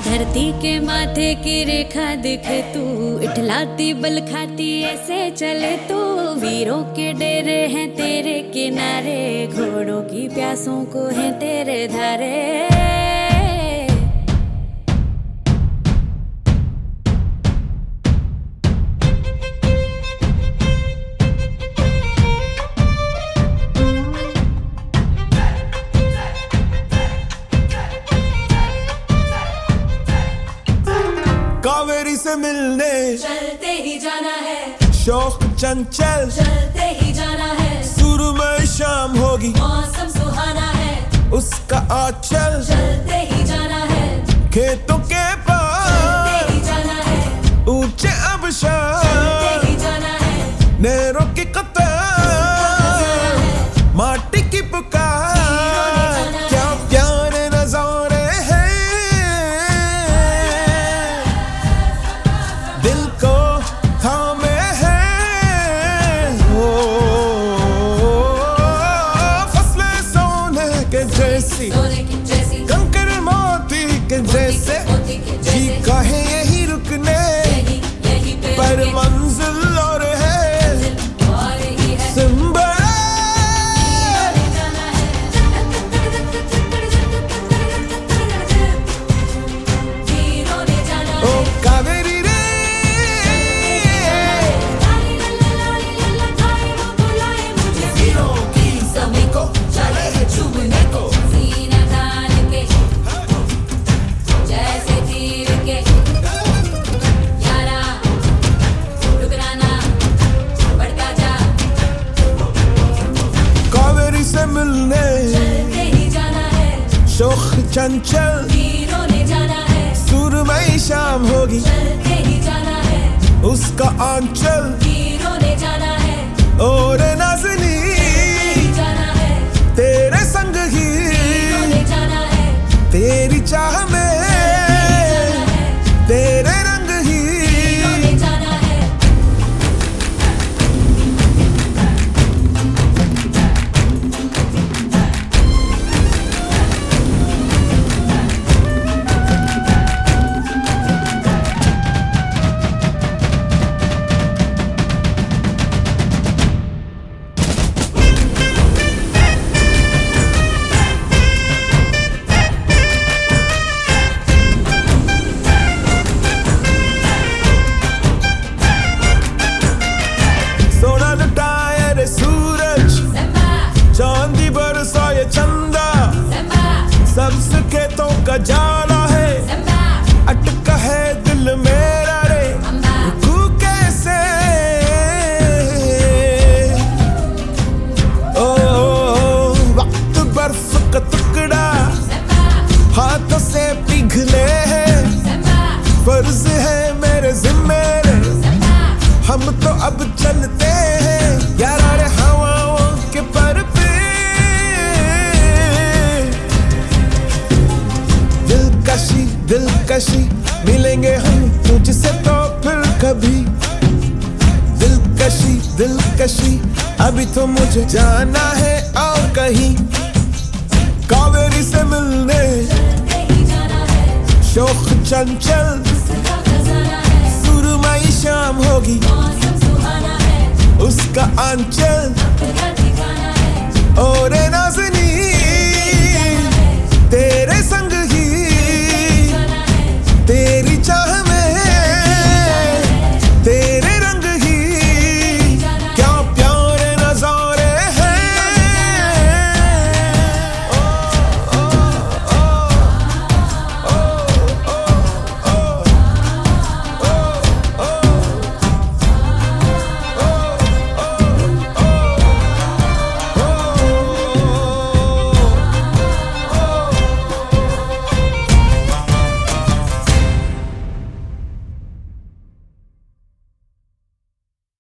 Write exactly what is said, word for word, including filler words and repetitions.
धरती के माथे की रेखा दिखे तू, इठलाती बल खाती ऐसे चले तू। वीरों के डेरे हैं तेरे किनारे, घोड़ों की प्यासों को है तेरे धारे। कावेरी से मिलने चलते ही जाना है, शौक चंचल चलते ही जाना है। सुरमई शाम होगी, मौसम सुहाना है, उसका आंचल चलते ही जाना है। खेतों के पार चलते ही जाना है, ऊंचे आबशार, चलते ही जाना है। नहरों की कतार, माटी की पुकार, क्या प्यारे नजारे हैं। दिल को थामे हैं ओ, फसलें सोने के जैसी, सोने की जैसी, कंकर मोती के जैसे। मोती के जी जैसे, कहे यही रुकने यही यही पे पर रुके, मंजिल और है और ही है। सिंबा। ओ कावेरी रे, वीरों की सभी को चले है चूमने को। सीना तान के जैसे तीर के, यारा रुकना ना, बढ़ता जा। कावेरी से मिलने चलते ही जाना है, शौक चंचल वीरों ने जाना है। सुरमई शाम होगी, चलते ही जाना है, उसका आंचल वीरों ने जाना है। और नाज़नी ही जाना है, तेरे संग ही, वीरों ने जाना है। तेरी चाह में तेरे रंग ही। वीरों ने जाना है। सोना लुटाए रे सूरज, Samba, चांदी बरसा ये चंदा, Samba, सबसे खेतों का जाला है, Samba, अटका है दिल मेरा रे। Amba, तू कैसे ओ, ओ, वक्त बर्फ का टुकड़ा Samba, हाथों से पिघले है, Samba, फर्ज है मेरे जिम्मे रे। Samba, हम तो अब चलते हैं यारा रे हवाओं के पर पे। दिलकशी दिलकशी मिलेंगे हम तुझसे तो फिर कभी। दिलकशी दिलकशी अभी तो मुझे जाना है और कहीं। कावेरी से मिलने चलते ही जाना है, शौक चंचल उसका खजाना है। सुरमई शाम होगी, मौसम सुहाना है, उसका आंचल अपना ठिकाना है। और नाज़नी